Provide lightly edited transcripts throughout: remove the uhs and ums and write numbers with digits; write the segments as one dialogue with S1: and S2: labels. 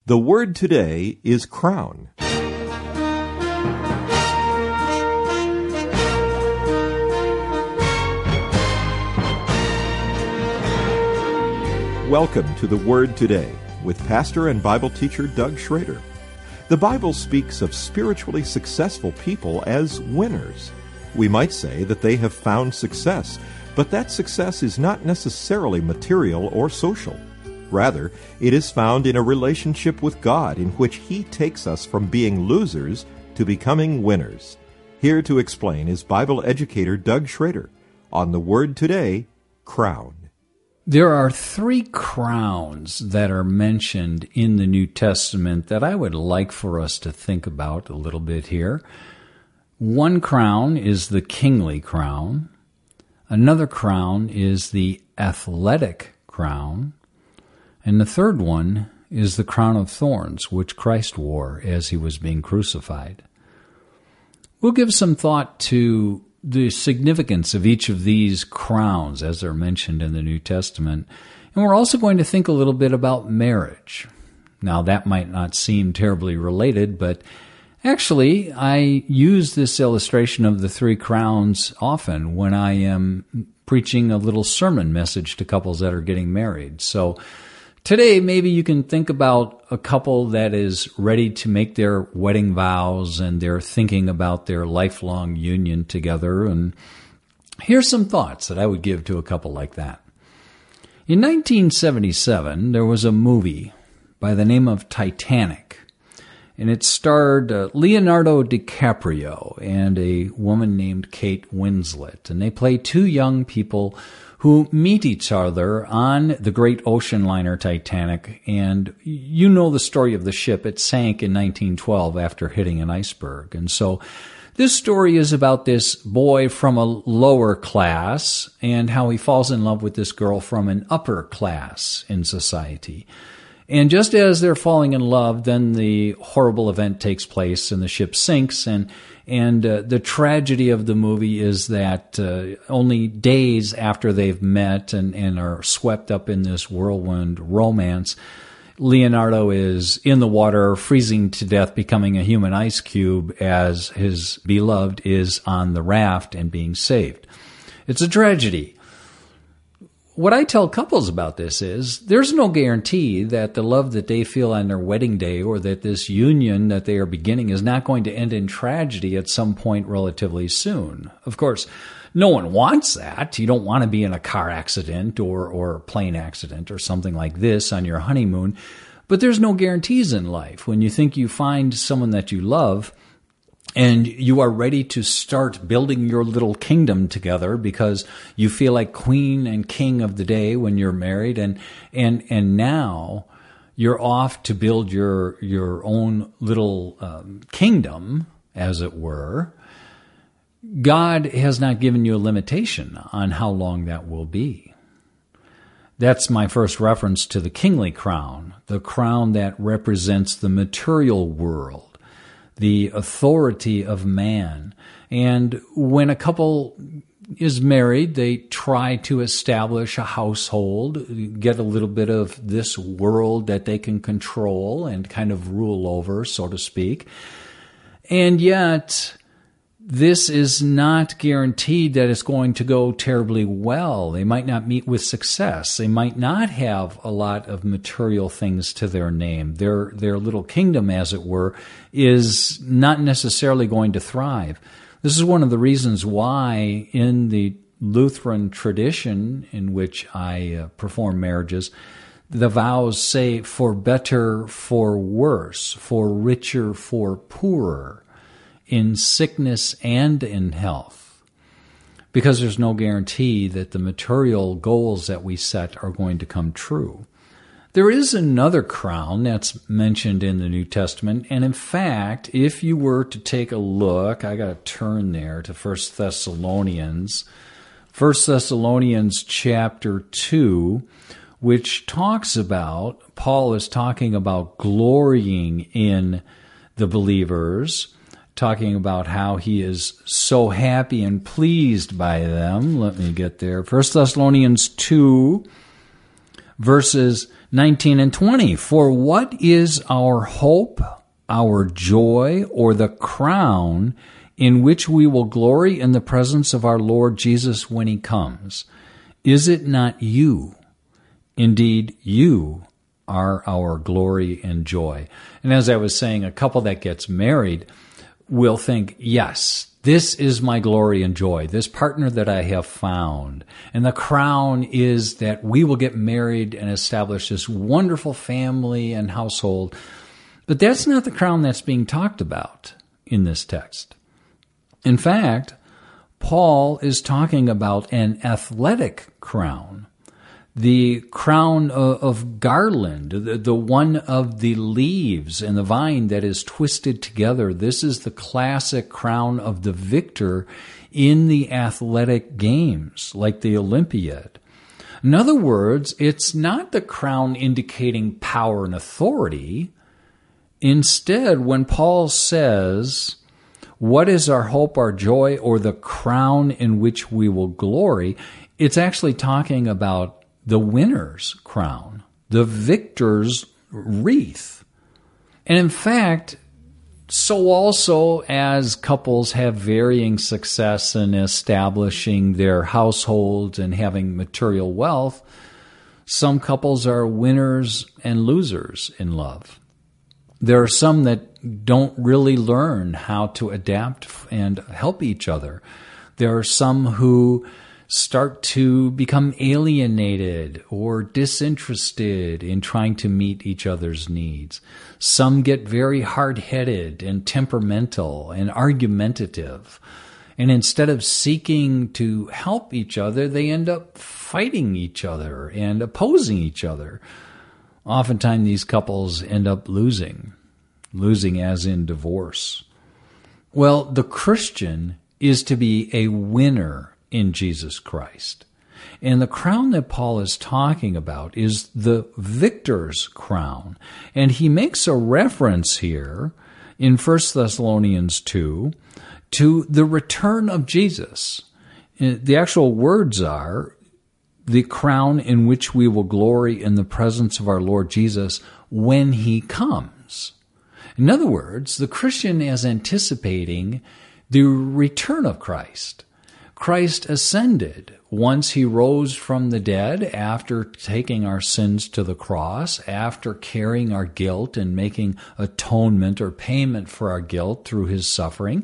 S1: The word today is crown. Welcome to The Word Today with pastor and Bible teacher Doug Schrader. The Bible speaks of spiritually successful people as winners. We might say that they have found success, but that success is not necessarily material or social. Rather, it is found in a relationship with God in which He takes us from being losers to becoming winners. Here to explain is Bible educator Doug Schrader on The Word Today, crown.
S2: There are three crowns that are mentioned in the New Testament that I would like for us to think about a little bit here. One crown is the kingly crown. Another crown is the athletic crown. And the third one is the crown of thorns, which Christ wore as He was being crucified. We'll give some thought to the significance of each of these crowns as they're mentioned in the New Testament. And we're also going to think a little bit about marriage. Now, that might not seem terribly related, but actually, I use this illustration of the three crowns often when I am preaching a little sermon message to couples that are getting married. So today, maybe you can think about a couple that is ready to make their wedding vows and they're thinking about their lifelong union together. And here's some thoughts that I would give to a couple like that. In 1977, there was a movie by the name of Titanic, and it starred Leonardo DiCaprio and a woman named Kate Winslet. And they play two young people who meet each other on the great ocean liner Titanic. And you know the story of the ship. It sank in 1912 after hitting an iceberg. And so this story is about this boy from a lower class and how he falls in love with this girl from an upper class in society. And just as they're falling in love, then the horrible event takes place and the ship sinks. And the tragedy of the movie is that only days after they've met and are swept up in this whirlwind romance, Leonardo is in the water, freezing to death, becoming a human ice cube as his beloved is on the raft and being saved. It's a tragedy. What I tell couples about this is there's no guarantee that the love that they feel on their wedding day or that this union that they are beginning is not going to end in tragedy at some point relatively soon. Of course, no one wants that. You don't want to be in a car accident or a plane accident or something like this on your honeymoon. But there's no guarantees in life. When you think you find someone that you love, and you are ready to start building your little kingdom together because you feel like queen and king of the day when you're married, and now you're off to build your own little kingdom, as it were. God has not given you a limitation on how long that will be. That's my first reference to the kingly crown, the crown that represents the material world, the authority of man. And when a couple is married, they try to establish a household, get a little bit of this world that they can control and kind of rule over, so to speak. And yet, this is not guaranteed that it's going to go terribly well. They might not meet with success. They might not have a lot of material things to their name. Their little kingdom, as it were, is not necessarily going to thrive. This is one of the reasons why in the Lutheran tradition in which I perform marriages, the vows say for better, for worse, for richer, for poorer, in sickness and in health, because there's no guarantee that the material goals that we set are going to come true. There is another crown that's mentioned in the New Testament, and in fact, if you were to take a look, I got to turn there to 1 Thessalonians chapter 2, which talks about, Paul is talking about glorying in the believers, talking about how he is so happy and pleased by them. Let me get there. 1 Thessalonians 2, verses 19 and 20, for what is our hope, our joy, or the crown in which we will glory in the presence of our Lord Jesus when he comes? Is it not you? Indeed, you are our glory and joy. And as I was saying, a couple that gets married will think, yes, this is my glory and joy, this partner that I have found. And the crown is that we will get married and establish this wonderful family and household. But that's not the crown that's being talked about in this text. In fact, Paul is talking about an athletic crown, the crown of garland, the one of the leaves and the vine that is twisted together. This is the classic crown of the victor in the athletic games, like the Olympiad. In other words, it's not the crown indicating power and authority. Instead, when Paul says, what is our hope, our joy, or the crown in which we will glory, it's actually talking about the winner's crown, the victor's wreath. And in fact, so also as couples have varying success in establishing their households and having material wealth, some couples are winners and losers in love. There are some that don't really learn how to adapt and help each other. There are some who start to become alienated or disinterested in trying to meet each other's needs. Some get very hard-headed and temperamental and argumentative. And instead of seeking to help each other, they end up fighting each other and opposing each other. Oftentimes these couples end up losing as in divorce. Well, the Christian is to be a winner in Jesus Christ. And the crown that Paul is talking about is the victor's crown. And he makes a reference here in 1 Thessalonians 2 to the return of Jesus. The actual words are, the crown in which we will glory in the presence of our Lord Jesus when he comes. In other words, the Christian is anticipating the return of Christ. Christ ascended once he rose from the dead after taking our sins to the cross, after carrying our guilt and making atonement or payment for our guilt through his suffering.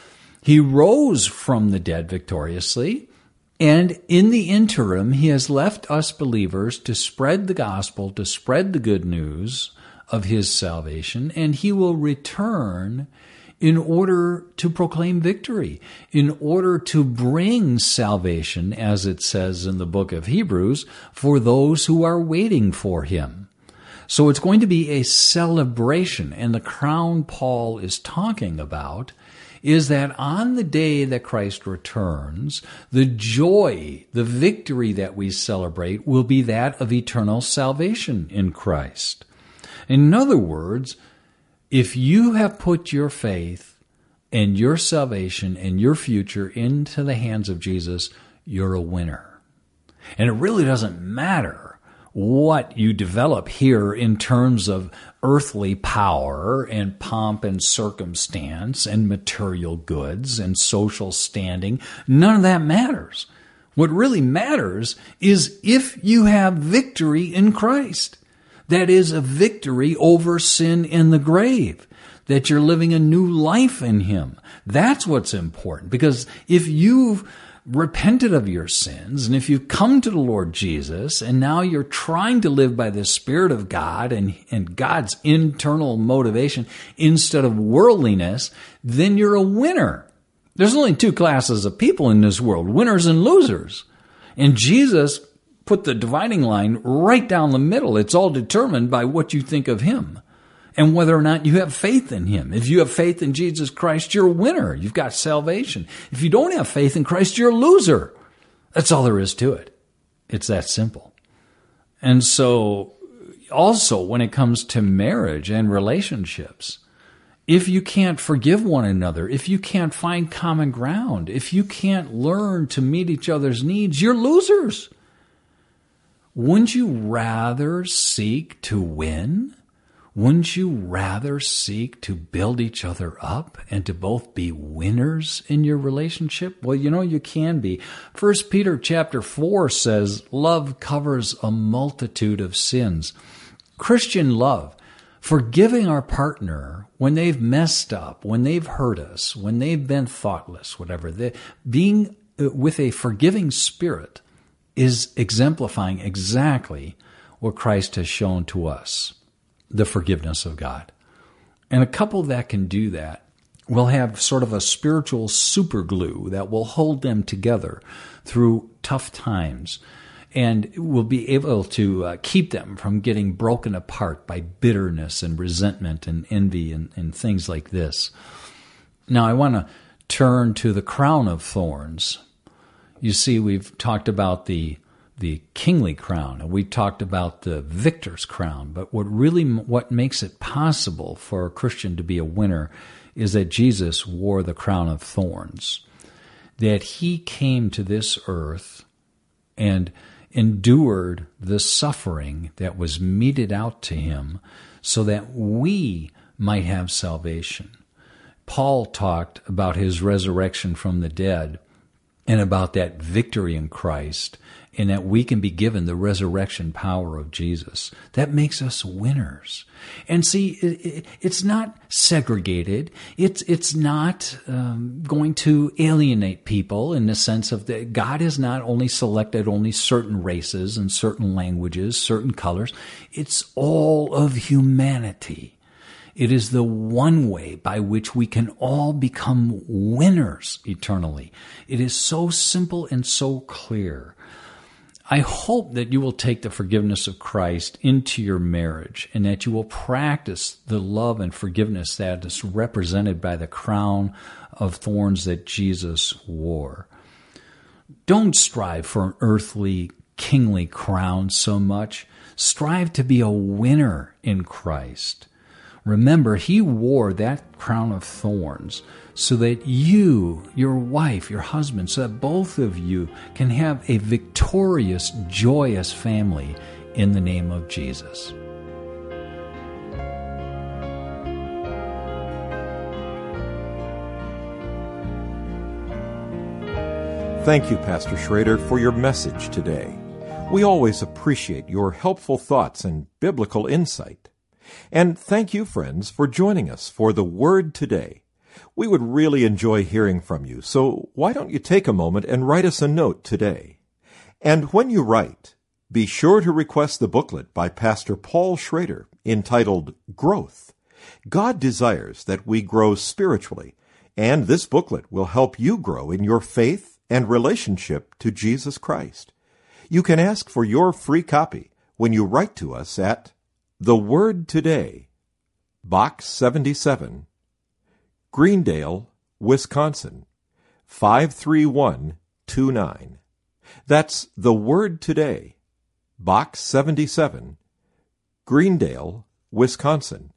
S2: He rose from the dead victoriously, and in the interim, he has left us believers to spread the gospel, to spread the good news of his salvation, and he will return in order to proclaim victory, in order to bring salvation, as it says in the book of Hebrews, for those who are waiting for him. So it's going to be a celebration, and the crown Paul is talking about is that on the day that Christ returns, the joy, the victory that we celebrate will be that of eternal salvation in Christ. In other words, if you have put your faith and your salvation and your future into the hands of Jesus, you're a winner. And it really doesn't matter what you develop here in terms of earthly power and pomp and circumstance and material goods and social standing. None of that matters. What really matters is if you have victory in Christ. That is a victory over sin and the grave, that you're living a new life in him. That's what's important, because if you've repented of your sins and if you've come to the Lord Jesus and now you're trying to live by the Spirit of God and God's internal motivation instead of worldliness, then you're a winner. There's only two classes of people in this world, winners and losers. And Jesus put the dividing line right down the middle. It's all determined by what you think of him and whether or not you have faith in him. If you have faith in Jesus Christ, you're a winner. You've got salvation. If you don't have faith in Christ, you're a loser. That's all there is to it. It's that simple. And so also when it comes to marriage and relationships, if you can't forgive one another, if you can't find common ground, if you can't learn to meet each other's needs, you're losers. Wouldn't you rather seek to win? Wouldn't you rather seek to build each other up and to both be winners in your relationship? Well, you can be. 1 Peter chapter 4 says, love covers a multitude of sins. Christian love, forgiving our partner when they've messed up, when they've hurt us, when they've been thoughtless, whatever. Being with a forgiving spirit is exemplifying exactly what Christ has shown to us, the forgiveness of God. And a couple that can do that will have sort of a spiritual super glue that will hold them together through tough times and will be able to keep them from getting broken apart by bitterness and resentment and envy and things like this. Now, I want to turn to the crown of thorns. You see, we've talked about the kingly crown, and we talked about the victor's crown. But what makes it possible for a Christian to be a winner is that Jesus wore the crown of thorns, that he came to this earth and endured the suffering that was meted out to him so that we might have salvation. Paul talked about his resurrection from the dead and about that victory in Christ, and that we can be given the resurrection power of Jesus. That makes us winners. And see, it's not segregated. It's not going to alienate people in the sense of that God has not only selected only certain races and certain languages, certain colors. It's all of humanity. It is the one way by which we can all become winners eternally. It is so simple and so clear. I hope that you will take the forgiveness of Christ into your marriage and that you will practice the love and forgiveness that is represented by the crown of thorns that Jesus wore. Don't strive for an earthly, kingly crown so much. Strive to be a winner in Christ. Remember, he wore that crown of thorns so that you, your wife, your husband, so that both of you can have a victorious, joyous family in the name of Jesus.
S1: Thank you, Pastor Schrader, for your message today. We always appreciate your helpful thoughts and biblical insight. And thank you, friends, for joining us for the Word Today. We would really enjoy hearing from you, so why don't you take a moment and write us a note today? And when you write, be sure to request the booklet by Pastor Paul Schrader entitled Growth. God desires that we grow spiritually, and this booklet will help you grow in your faith and relationship to Jesus Christ. You can ask for your free copy when you write to us at The Word Today, Box 77, Greendale, Wisconsin, 53129. That's The Word Today, Box 77, Greendale, Wisconsin,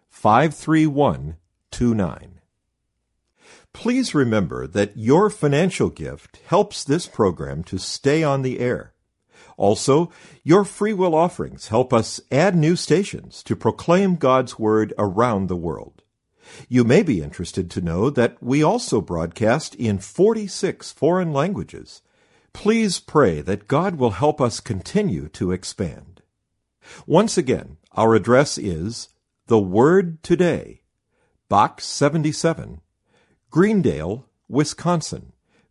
S1: 53129. Please remember that your financial gift helps this program to stay on the air. Also, your free will offerings help us add new stations to proclaim God's Word around the world. You may be interested to know that we also broadcast in 46 foreign languages. Please pray that God will help us continue to expand. Once again, our address is The Word Today, Box 77, Greendale, Wisconsin,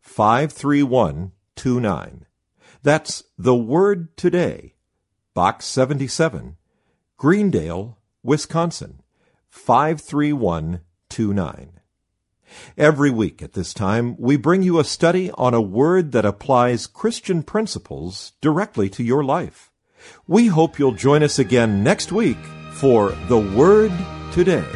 S1: 53129. That's The Word Today, Box 77, Greendale, Wisconsin, 53129. Every week at this time, we bring you a study on a word that applies Christian principles directly to your life. We hope you'll join us again next week for The Word Today.